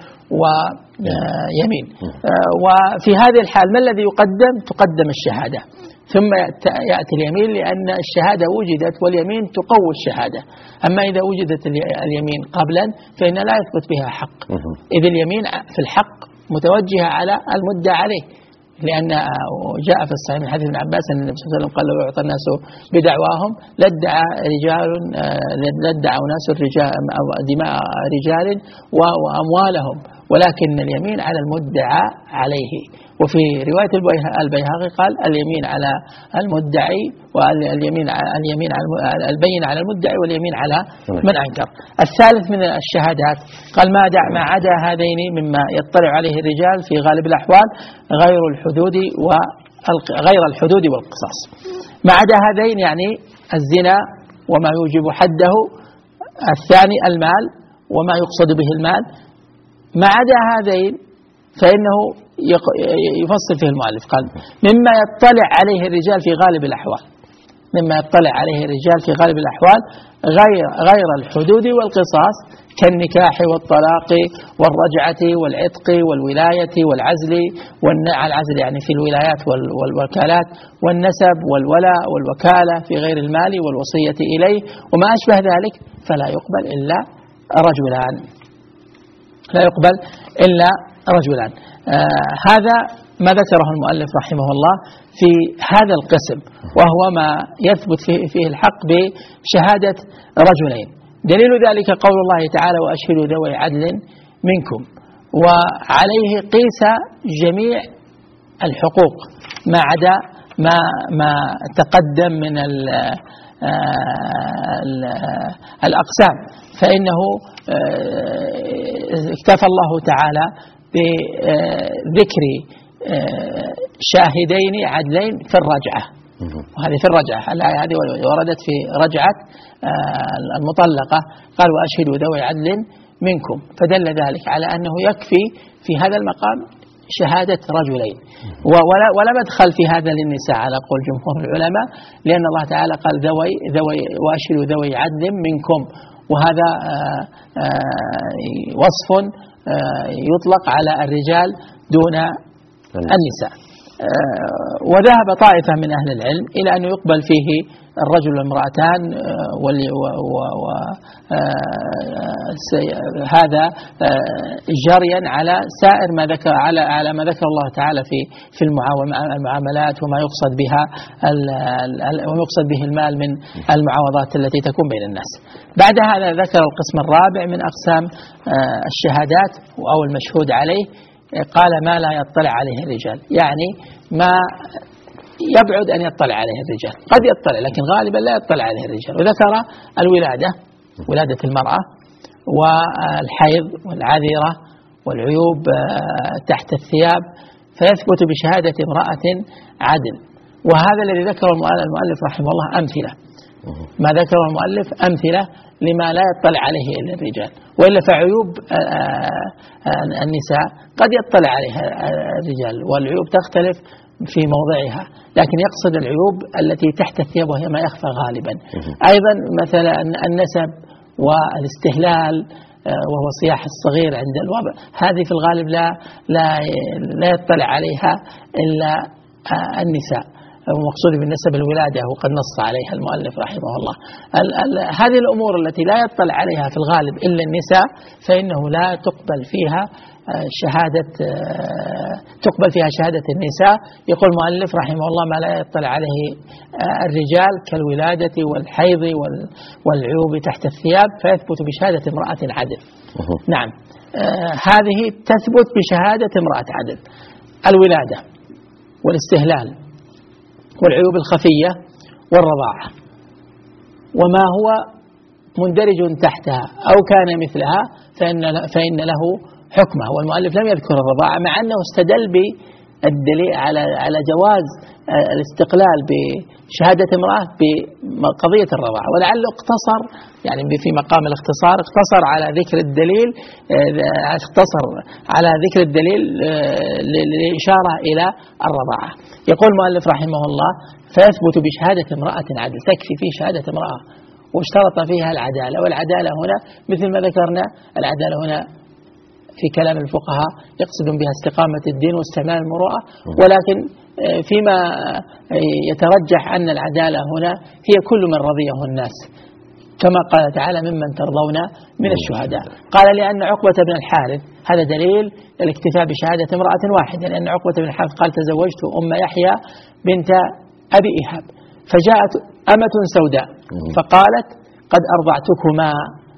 ويمين. وفي هذه الحال ما الذي يقدم؟ تقدم الشهادة ثم يأتي اليمين، لأن الشهادة وجدت واليمين تقوي الشهادة. أما إذا وجدت اليمين قبلا فإن لا يثبت بها حق، إذ اليمين في الحق متوجهة على المدعى عليه، لأن جاء في الصحيح من حديث ابن عباس أن النبي صلى الله عليه وسلم قال لو يعطى الناس بدعواهم لادعى رجال لادعوا ناس الرجال دماء رجال وأموالهم، ولكن اليمين على المدعى عليه. وفي رواية البيهقي قال اليمين على المدعي واليمين اليمين على البين على المدعي واليمين على من أنكر. الثالث من الشهادات قال ما دع ما عدا هذين مما يطلع عليه الرجال في غالب الأحوال غير الحدود وغير الحدود والقصاص. ما عدا هذين يعني الزنا وما يوجب حده، الثاني المال وما يقصد به المال. ما عدا هذين فإنه يفصل فيه المؤلف قال مما يطلع عليه الرجال في غالب الأحوال، مما يطلع عليه الرجال في غالب الأحوال غير غير الحدود والقصاص كالنكاح والطلاق والرجعة والعتق والولاية والعزل والعزل يعني في الولايات والوكالات والنسب والولاء والوكالة في غير المال والوصية إليه وما أشبه ذلك، فلا يقبل إلا رجلان، لا يقبل إلا رجلان. آه هذا ما ذكره المؤلف رحمه الله في هذا القسم، وهو ما يثبت فيه, فيه الحق بشهادة رجلين. دليل ذلك قول الله تعالى وأشهدوا ذوي عدل منكم، وعليه قيس جميع الحقوق ما عدا ما, ما تقدم من ال ال الأقسام، فإنه اكتفى الله تعالى بذكر شاهدين عدلين في الرجعة، وهذه في الرجعة الآية هذه وردت في رجعة المطلقة قال وأشهدوا ذوي عدل منكم، فدل ذلك على أنه يكفي في هذا المقام شهادة رجلين، ولا, ولا مدخل في هذا للنساء على قول جمهور العلماء، لأن الله تعالى قال ذوي ذوي وأشهدوا ذوي عدل منكم، وهذا وصف يطلق على الرجال دون النساء. وذهب طائفة من أهل العلم إلى أنه يقبل فيه الرجل والمرأتان، هذا جريا على سائر ما ذكر على على ما ذكر الله تعالى في في المعاملات وما يقصد بها وما يقصد به المال من المعاوضات التي تكون بين الناس. بعد هذا ذكر القسم الرابع من أقسام الشهادات أو المشهود عليه، قال ما لا يطلع عليه الرجال، يعني ما يبعد أن يطلع عليه الرجال، قد يطلع لكن غالبا لا يطلع عليه الرجال. وذكر الولادة، ولادة المرأة والحيض والعذرة والعيوب تحت الثياب، فيثبت بشهادة امرأة عدل. وهذا الذي ذكره المؤلف رحمه الله أمثلة، ما ذكره المؤلف أمثلة لما لا يطلع عليه إلا الرجال، وإلا فعيوب النساء قد يطلع عليها الرجال، والعيوب تختلف في موضعها، لكن يقصد العيوب التي تحت الثياب وهي ما يخفى غالبا. أيضا مثلا النسب والاستهلال وهو صياح الصغير عند الوضع، هذه في الغالب لا لا لا يطلع عليها إلا النساء، ومقصود بالنسب الولادة وقد نص عليها المؤلف رحمه الله. ال ال هذه الأمور التي لا يطلع عليها في الغالب إلا النساء فإنه لا تقبل فيها شهادة تقبل فيها شهادة النساء. يقول المؤلف رحمه الله ما لا يطلع عليه الرجال كالولادة والحيض والعيوب تحت الثياب فيثبت بشهادة امرأة عدل. نعم، هذه تثبت بشهادة امرأة عدل: الولادة والاستهلال والعيوب الخفية والرضاعة، وما هو مندرج تحتها أو كان مثلها فإن فإن له حكمه. والمؤلف لم يذكر الرضاعة مع أنه استدل الدليل على على جواز الاستقلال بشهادة امرأة بقضية الرضاعة، ولعله اقتصر يعني في مقام الاختصار اقتصر على ذكر الدليل اختصر على ذكر الدليل للإشارة إلى الرضاعة. يقول المؤلف رحمه الله: فيثبت بشهادة امرأة عدل، تكفي في شهادة امرأة، واشترط فيها العدالة. والعدالة هنا مثل ما ذكرنا، العدالة هنا في كلام الفقهاء يقصدون بها استقامة الدين واستعمال المروءة، ولكن فيما يترجح أن العدالة هنا هي كل من رضيه الناس، كما قال تعالى: ممن ترضون من الشهداء. قال: لأن عقبة بن الحارث، هذا دليل الاكتفاء بشهادة امرأة واحدة، لأن عقبة بن الحارث قال: تزوجت أم يحيى بنت أبي إيهاب، فجاءت أمة سوداء فقالت: قد أرضعتكما،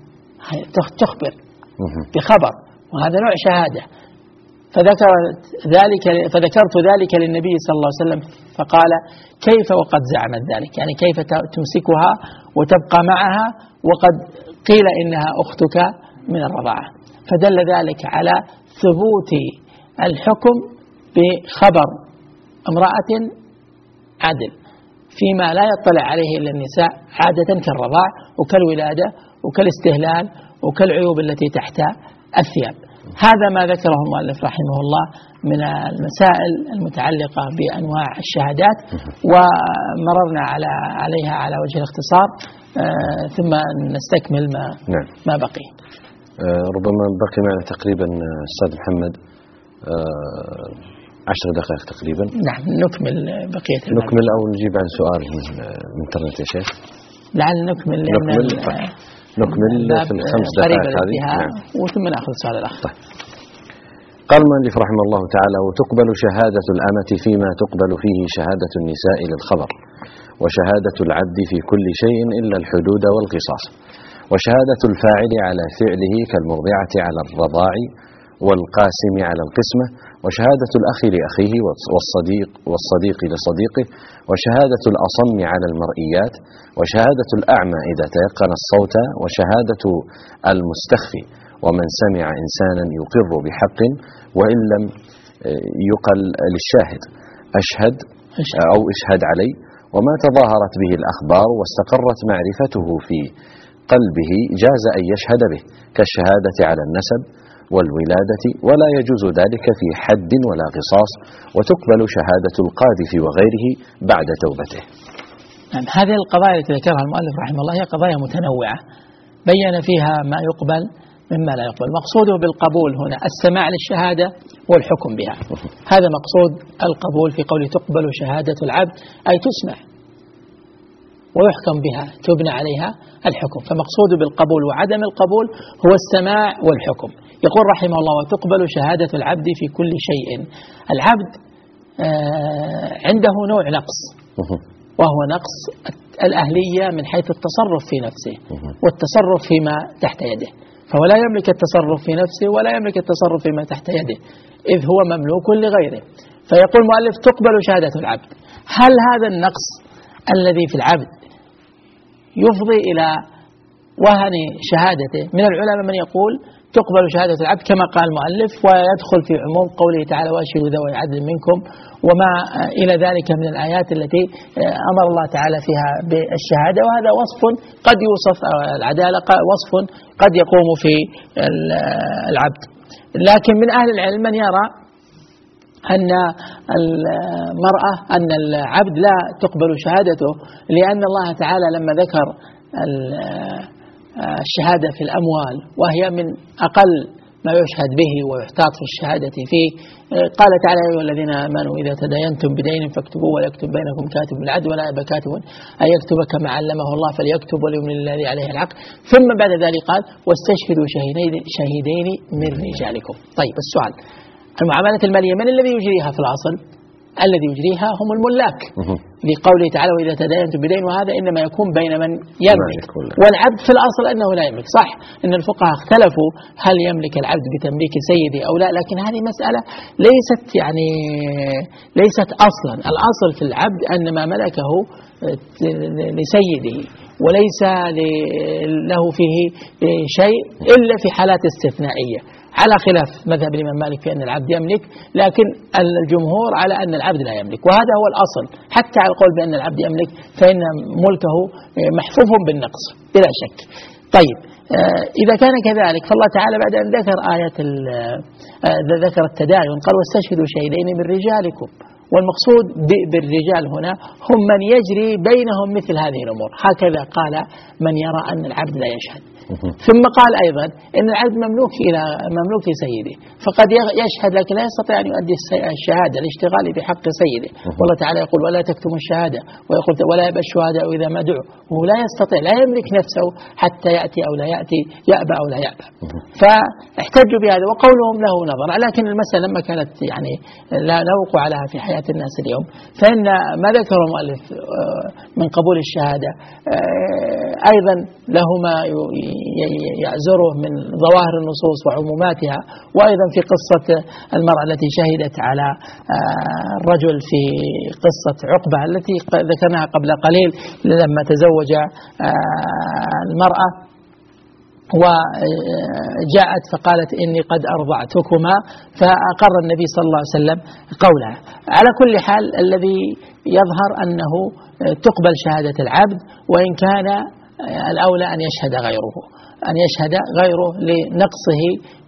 تخبر بخبر، وهذا نوع شهادة. فذكرت ذلك فذكرت ذلك للنبي صلى الله عليه وسلم فقال: كيف وقد زعمت ذلك؟ يعني كيف تمسكها وتبقى معها وقد قيل إنها أختك من الرضاعة؟ فدل ذلك على ثبوت الحكم بخبر امرأة عدل فيما لا يطلع عليه إلا النساء عادة، كالرضاع وكالولادة وكالاستهلال وكالعيوب التي تحت الثياب. هذا ما ذكره المؤلف رحمه الله من المسائل المتعلقة بأنواع الشهادات، ومررنا على عليها على وجه الاختصار، آه ثم نستكمل ما نعم. ما بقي. آه ربما بقي معنا تقريبا أستاذ محمد آه عشر دقائق تقريبا. نعم، نكمل بقية نكمل أو نجيب عن سؤال من الانترنت يا شيخ؟ لعل نكمل نكمل نكمل في الخمس دقائق هذه، نعم. وثم نأخذ سؤال الأخ. طيب. قال المؤلف رحمه الله تعالى: وتقبل شهادة الأمة فيما تقبل فيه شهادة النساء للخبر، وشهادة العبد في كل شيء إلا الحدود والقصاص، وشهادة الفاعل على فعله كالمرضعة على الرضاع والقاسم على القسمة، وشهادة الأخ لأخيه والصديق والصديق لصديقه، وشهادة الأصم على المرئيات، وشهادة الأعمى إذا تيقن الصوت، وشهادة المستخفي ومن سمع إنسانا يقر بحق وإن لم يقل للشاهد أشهد أو اشهد علي، وما تظاهرت به الأخبار واستقرت معرفته في قلبه جاز أن يشهد به، كالشهادة على النسب والولادة، ولا يجوز ذلك في حد ولا قصاص، وتقبل شهادة القاذف وغيره بعد توبته. نعم، هذه القضايا التي ذكرها المؤلف رحمه الله هي قضايا متنوعة، بين فيها ما يقبل مما لا يقبل. مقصوده بالقبول هنا السماع للشهادة والحكم بها، هذا مقصود القبول في قوله تقبل شهادة العبد، أي تسمع ويحكم بها، تبنى عليها الحكم. فمقصود بالقبول وعدم القبول هو السماع والحكم. يقول رحمه الله: وتقبل شهادة العبد في كل شيء. العبد عنده نوع نقص، وهو نقص الأهلية من حيث التصرف في نفسه والتصرف فيما تحت يده، فهو لا يملك التصرف في نفسه ولا يملك التصرف فيما تحت يده، إذ هو مملوك لغيره. فيقول المؤلف: تقبل شهادة العبد. هل هذا النقص الذي في العبد يفضي إلى وهن شهادته؟ من العلماء من يقول تقبل شهادة العبد كما قال المؤلف، ويدخل في عموم قوله تعالى: وأشهدوا ذوي عدل منكم، وما إلى ذلك من الآيات التي أمر الله تعالى فيها بالشهادة. وهذا وصف قد يوصف العدالة، وصف قد يقوم في العبد. لكن من أهل العلم من يرى أن المرأة أن العبد لا تقبل شهادته، لأن الله تعالى لما ذكر الشهادة في الأموال وهي من أقل ما يشهد به ويحتاط في الشهادة فيه، قال تعالى: يا أيها الذين آمنوا إذا تداينتم بدين فاكتبوا وليكتب بينكم كاتب بالعدل ولا يأبى كاتب أن يكتب كما علمه الله فليكتب وليملل الذي عليه الحق. ثم بعد ذلك قال: واستشهدوا شهيدين شهيدين من رجالكم. طيب، السؤال: المعاملات المالية من الذي يجريها في الأصل؟ الذي يجريها هم الملاك، لقوله تعالى: وإذا تداينتم بدين، وهذا إنما يكون بين من يملك، والعبد في الأصل أنه لا يملك. صح أن الفقهاء اختلفوا هل يملك العبد بتمليك سيده أو لا، لكن هذه مسألة ليست يعني ليست أصلا. الأصل في العبد أن ما ملكه لسيده وليس له فيه شيء إلا في حالات استثنائية. على خلاف مذهب الإمام مالك في أن العبد يملك، لكن الجمهور على أن العبد لا يملك، وهذا هو الأصل. حتى على القول بأن العبد يملك فإن ملكه محفوف بالنقص بلا شك. طيب إذا كان كذلك فالله تعالى بعد أن ذكر آية ذكر التداين قال واستشهدوا شهيدين من رجالكم، والمقصود بالرجال هنا هم من يجري بينهم مثل هذه الأمور. هكذا قال من يرى أن العبد لا يشهد. ثم قال أيضا إن العبد مملوك إلى مملوك لسيده، فقد يشهد لكن لا يستطيع أن يؤدي الشهادة لاشتغال بحق سيده. والله تعالى يقول ولا تكتموا الشهادة، ويقول ولا يأبى الشهداء إذا ما دعوا، وهو لا يستطيع لا يملك نفسه حتى يأتي أو لا يأتي، يأبى أو لا يأبى. فاحتجوا بهذا وقولهم له نظر. لكن المسألة لما كانت يعني لا وقوع لها في حياة الناس اليوم، فإن ما ذكر المؤلف من قبول الشهادة أيضا له ما يعزره من ظواهر النصوص وعموماتها. وأيضا في قصة المرأة التي شهدت على الرجل في قصة عقبة التي ذكرناها قبل قليل لما تزوج المرأة وجاءت فقالت إني قد أرضعتكما، فأقر النبي صلى الله عليه وسلم قولها. على كل حال الذي يظهر أنه تقبل شهادة العبد، وإن كان الأولى أن يشهد غيره أن يشهد غيره لنقصه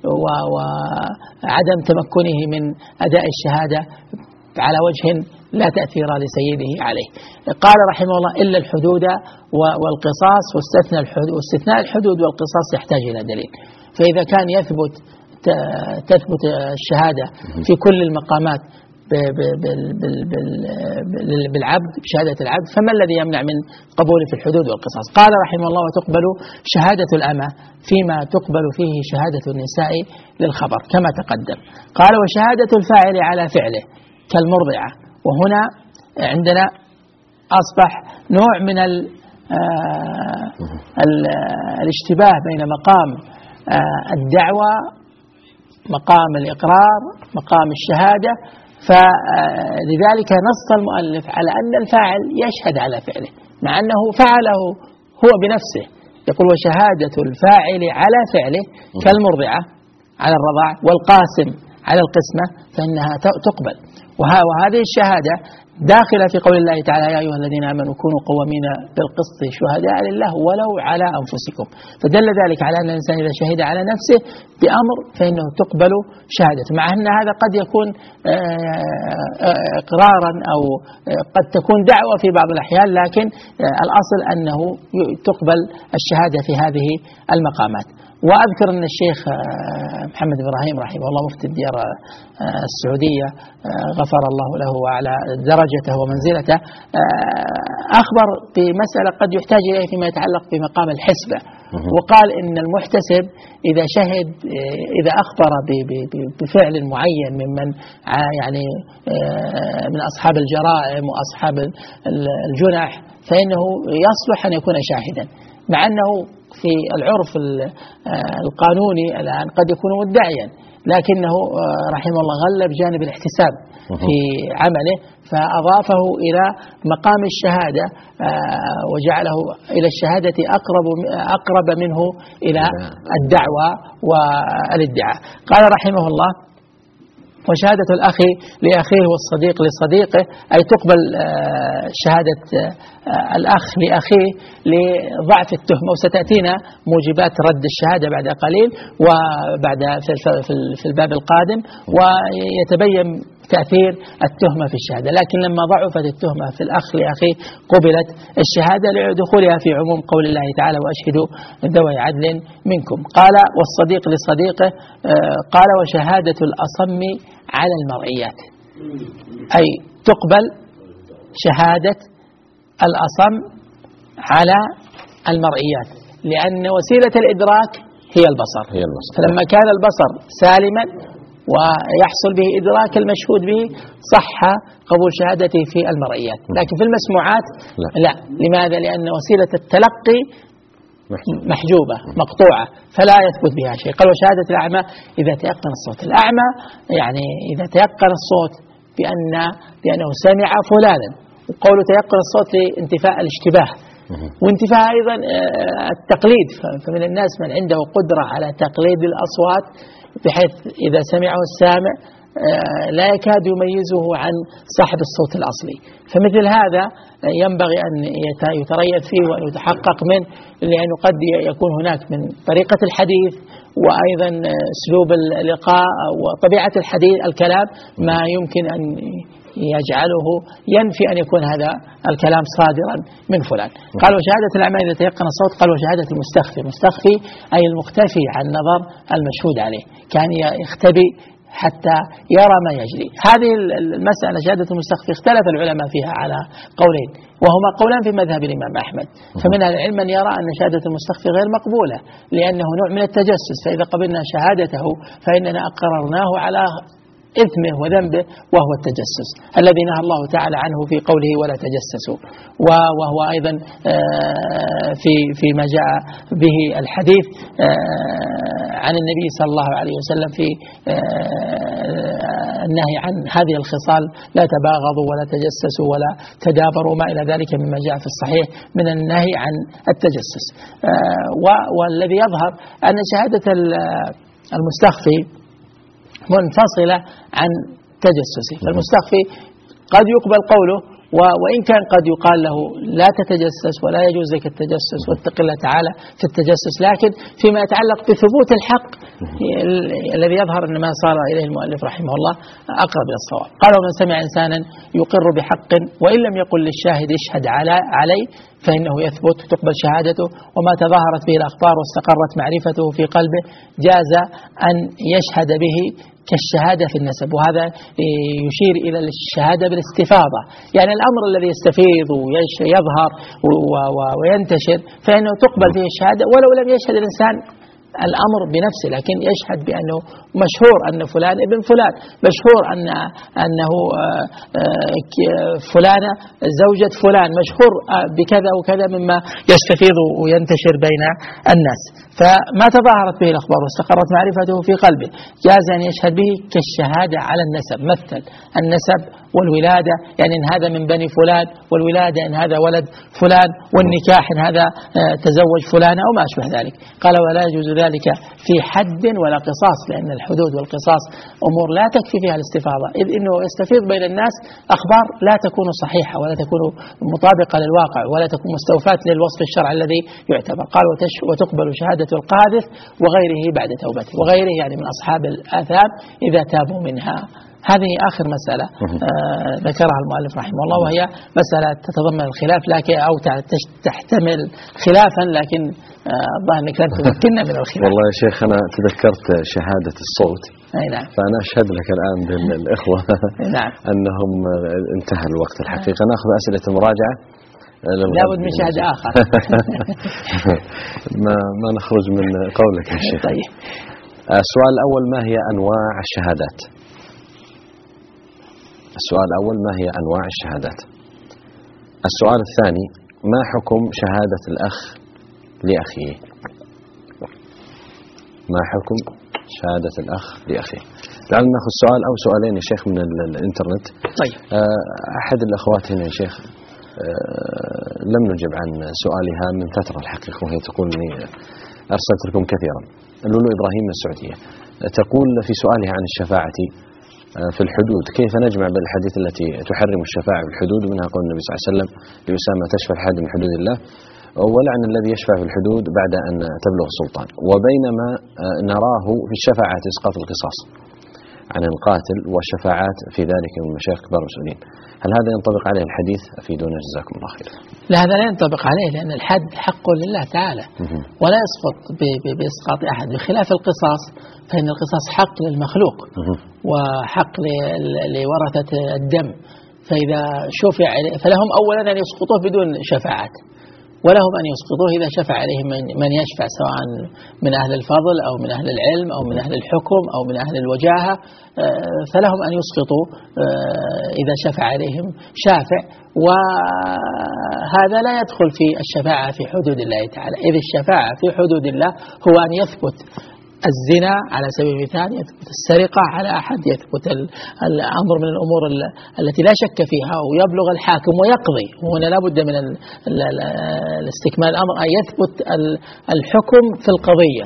وعدم تمكنه من أداء الشهادة على وجه لا تأثير لسيده عليه. قال رحمه الله إلا الحدود والقصاص، واستثنى الحدود واستثناء الحدود والقصاص يحتاج إلى دليل. فإذا كان يثبت تثبت الشهادة في كل المقامات بالعبد بشهادة العبد، فما الذي يمنع من قبوله في الحدود والقصاص؟ قال رحمه الله وتقبل شهادة الأمة فيما تقبل فيه شهادة النساء للخبر كما تقدم. قال وشهادة الفاعل على فعله كالمرضعة. وهنا عندنا أصبح نوع من ال ال الاشتباه بين مقام الدعوة، مقام الإقرار، مقام الشهادة. فلذلك نص المؤلف على أن الفاعل يشهد على فعله مع أنه فعله هو بنفسه. يقول وشهادة الفاعل على فعله كالمرضعة على الرضاع والقاسم على القسمة فإنها تقبل. وهذه الشهادة داخلة في قول الله تعالى يا أيها الذين آمنوا كونوا قوامين بالقسط شهداء لله ولو على أنفسكم. فدل ذلك على أن الإنسان إذا شهد على نفسه بأمر فإنه تقبل شهادته، مع أن هذا قد يكون إقرارا أو قد تكون دعوة في بعض الأحيان، لكن الأصل أنه تقبل الشهادة في هذه المقامات. وأذكر أن الشيخ محمد إبراهيم رحمه الله مفتي الديار السعودية غفر الله له وعلى درجته ومنزلته أخبر بمسألة قد يحتاج إليه فيما يتعلق بمقام الحسبة، وقال إن المحتسب إذا شهد إذا أخبر بفعل معين ممن يعني من أصحاب الجرائم وأصحاب الجنح فإنه يصلح أن يكون شاهدا، مع أنه في العرف القانوني الآن قد يكون مدعيا، لكنه رحمه الله غلب جانب الاحتساب في عمله فأضافه إلى مقام الشهادة وجعله إلى الشهادة أقرب أقرب منه إلى الدعوة والادعاء. قال رحمه الله وشهادة الأخ لأخيه والصديق لصديقه، أي تقبل شهادة الأخ لأخيه لضعف التهمة، وستأتينا موجبات رد الشهادة بعد قليل وبعد في الباب القادم ويتبين تأثير التهمة في الشهادة. لكن لما ضعفت التهمة في الأخ لأخيه قبلت الشهادة لدخولها في عموم قول الله تعالى وأشهدوا ذوي عدل منكم. قال والصديق لصديقه، قال وشهادة الأصم على المرئيات، أي تقبل شهادة الأصم على المرئيات، لأن وسيلة الإدراك هي البصر. هي البصر. فلما كان البصر سالما ويحصل به إدراك المشهود به صح قبول شهادته في المرئيات، لكن في المسموعات لا, لا. لماذا؟ لأن وسيلة التلقي محجوبة مقطوعة فلا يثبت بها شيء. قال وشهادة الأعمى إذا تيقن الصوت. الأعمى يعني إذا تيقن الصوت بأن بأنه سمع فلانا، وقول تيقن الصوت لانتفاء الاشتباه وانتفاء أيضا التقليد. فمن الناس من عنده قدرة على تقليد الأصوات بحيث إذا سمعه السامع لا يكاد يميزه عن صاحب الصوت الأصلي. فمثل هذا ينبغي أن يتريث فيه وأن يتحقق منه، لأنه قد يكون هناك من طريقة الحديث وأيضا أسلوب اللقاء وطبيعة الحديث الكلام ما يمكن أن يجعله ينفي أن يكون هذا الكلام صادرا من فلان. قال وشهادة الأعمى إذا تيقن الصوت. قال وشهادة المستخفي. المستخفي أي المختفي عن نظر المشهود عليه، كان يختبي حتى يرى ما يجري. هذه المسألة شهادة المستخفي اختلف العلماء فيها على قولين، وهما قولان في مذهب الإمام أحمد. فمن أهل العلم من يرى أن شهادة المستخفي غير مقبولة لأنه نوع من التجسس، فإذا قبلنا شهادته فإننا أقررناه على إثمه وذنبه وهو التجسس الذي نهى الله تعالى عنه في قوله ولا تجسسوا، وهو أيضا في فيما جاء به الحديث عن النبي صلى الله عليه وسلم في النهي عن هذه الخصال لا تباغضوا ولا تجسسوا ولا تدابروا ما إلى ذلك مما جاء في الصحيح من النهي عن التجسس. والذي يظهر أن شهادة المستخفي منفصلة عن تجسسه. فالمستخفي قد يقبل قوله وإن كان قد يقال له لا تتجسس ولا يجوز لك التجسس واتق الله تعالى في التجسس، لكن فيما يتعلق بثبوت الحق الذي يظهر أن ما صار إليه المؤلف رحمه الله أقرب إلى الصواب. قال ومن سمع إنسانا يقر بحق وإن لم يقل للشاهد اشهد عليه فإنه يثبت تقبل شهادته، وما تظاهرت به الأخبار واستقرت معرفته في قلبه جاز أن يشهد به كالشهادة في النسب. وهذا يشير إلى الشهادة بالاستفاضة، يعني الأمر الذي يستفيض ويظهر وينتشر فإنه تقبل فيه الشهادة ولو لم يشهد الإنسان الأمر بنفسه، لكن يشهد بأنه مشهور أن فلان ابن فلان، مشهور أن أنه فلانة زوجة فلان، مشهور بكذا وكذا مما يستفيض وينتشر بين الناس. فما تظاهرت به الأخبار واستقرت معرفته في قلبه جاز أن يشهد به كالشهادة على النسب. مثل النسب والولادة، يعني إن هذا من بني فلان، والولادة إن هذا ولد فلان، والنكاح إن هذا تزوج فلان أو ما أشبه ذلك. قال ولا يجوز ذلك في حد ولا قصاص، لأن الحدود والقصاص أمور لا تكفي فيها الاستفاضة، إذ إنه يستفيض بين الناس أخبار لا تكون صحيحة ولا تكون مطابقة للواقع ولا تكون مستوفاة للوصف الشرعي الذي يعتبر. قال وتقبل شهادة القاذف وغيره بعد توبته، وغيره يعني من أصحاب الآثام إذا تابوا منها. هذه آخر مسألة آه ذكرها المؤلف رحمه الله، وهي مسألة تتضمن الخلاف لكن أو تحتمل خلافا، لكن الظاهر أنك لن تمكننا من الخلاف. والله يا شيخ أنا تذكرت شهادة الصوت. أي نعم. فأنا أشهد لك الآن بالإخوة نعم. أنهم انتهى الوقت الحقيقة. نأخذ أسئلة مراجعة. لا بد من شهادة آخر. ما ما نخرج من قولك يا شيخ. طيب. السؤال الأول ما هي أنواع الشهادات؟ السؤال الأول ما هي أنواع الشهادات؟ السؤال الثاني ما حكم شهادة الأخ لأخيه؟ ما حكم شهادة الأخ لأخيه؟ لعل نأخذ سؤال أو سؤالين يا شيخ من الإنترنت. طيب. أحد الأخوات هنا يا شيخ لم نجب عن سؤالها من فترة الحقيقة، وهي تقول إني أرسلت لكم كثيرا. لولو إبراهيم من السعودية تقول في سؤالها عن الشفاعة في الحدود كيف نجمع بين الحديث التي تحرم الشفاعة في الحدود ومنها قول النبي صلى الله عليه وسلم لأسامة تشفع حد من حدود الله، ولعن الذي يشفع في الحدود بعد أن تبلغ السلطان، وبينما نراه في الشفاعة إسقاط القصاص عن القاتل والشفاعات في ذلك من مشايخ كبار المسؤولين، هل هذا ينطبق عليه الحديث؟ أفيدونا جزاكم الله خير. لا هذا لا ينطبق عليه، لأن الحد حق لله تعالى ولا يسقط بإسقاط أحد، بخلاف القصاص فإن القصاص حق للمخلوق وحق لورثة الدم، فإذا شفع فلهم أولا أن يسقطوه بدون شفاعات، ولهم أن يسقطوه إذا شفع عليهم من يشفع، سواء من أهل الفضل أو من أهل العلم أو من أهل الحكم أو من أهل الوجاهة، فلهم أن يسقطوا إذا شفع عليهم شافع. وهذا لا يدخل في الشفاعة في حدود الله تعالى، إذ الشفاعة في حدود الله هو أن يثبت الزنا على سبيل المثال، يثبت السرقة على أحد، يثبت الأمر من الأمور التي لا شك فيها ويبلغ الحاكم ويقضي، وهنا لا بد من الاستكمال الأمر أن يثبت الحكم في القضية،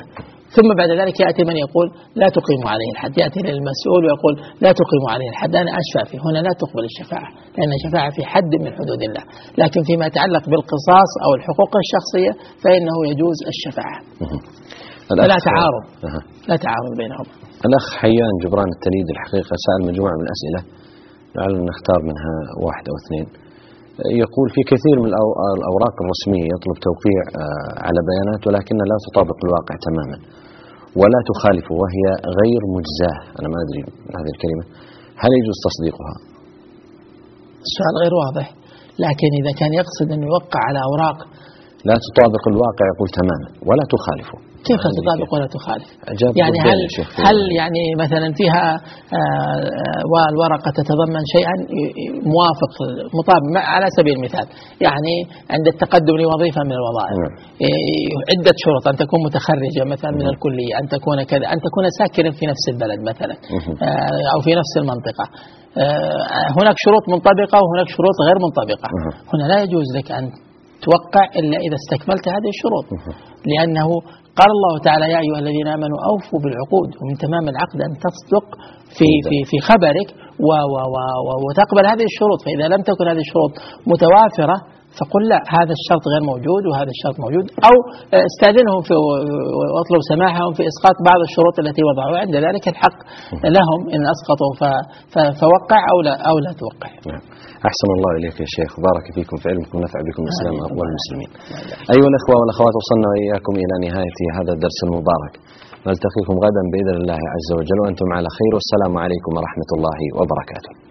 ثم بعد ذلك يأتي من يقول لا تقيم عليه الحد، يأتي للمسؤول ويقول لا تقيم عليه الحد، أنا أشفع فيه، هنا لا تقبل الشفاعة لأن الشفاعة في حد من حدود الله. لكن فيما يتعلق بالقصاص أو الحقوق الشخصية فإنه يجوز الشفاعة. فلا تعارض لا تعارض بينهما. الأخ حيان جبران التليد الحقيقة سأل مجموعة من الأسئلة لعلنا نختار منها واحد أو اثنين. يقول في كثير من الأوراق الرسمية يطلب توقيع على بيانات ولكنها لا تطابق الواقع تماما ولا تخالفه وهي غير مجزاة، أنا ما أدري هذه الكلمة، هل يجوز تصديقها؟ السؤال غير واضح، لكن إذا كان يقصد أن يوقع على أوراق لا تطابق الواقع يقول تماما ولا تخالفه، كيف تطابق ولا تخالف؟ يعني هل هل يعني مثلا فيها والورقة تتضمن شيئا موافق مطابق، على سبيل المثال يعني عند التقدم لوظيفة من الوظائف عدة شروط، أن تكون متخرجة مثلا من الكلية، أن تكون كذا، أن تكون ساكنا في نفس البلد مثلا أو في نفس المنطقة. هناك شروط منطبقة وهناك شروط غير منطبقة. هنا لا يجوز لك أن توقع إلا إذا استكملت هذه الشروط، لأنه قال الله تعالى يا أيها الذين آمنوا أوفوا بالعقود، ومن تمام العقد أن تصدق في في في خبرك و و و وتقبل هذه الشروط. فإذا لم تكن هذه الشروط متوافرة فقل لا هذا الشرط غير موجود وهذا الشرط موجود، أو استأذنهم في واطلب سماحهم في إسقاط بعض الشروط التي وضعوها، عند ذلك الحق لهم إن أسقطوا فوقع أو لا أو لا توقع. أحسن الله إليك يا شيخ، بارك فيكم في علمكم ونفع بكم الإسلام وأقوال المسلمين. أيها الأخوة والأخوات، وصلنا وإياكم إلى نهاية هذا الدرس المبارك، نلتقيكم غدا بإذن الله عز وجل وأنتم على خير، والسلام عليكم ورحمة الله وبركاته.